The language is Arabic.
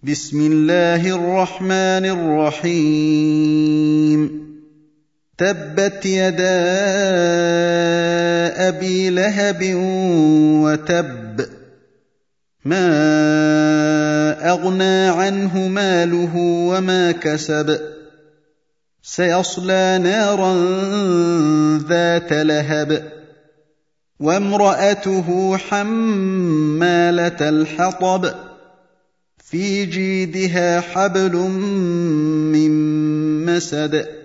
بسم الله الرحمن الرحيم تبت يدا أبي لهب وتب ما أغنى عنه ماله وما كسب سيصلى نارا ذات لهب وامرأته حمالة الحطب في جيدها حبل من مسد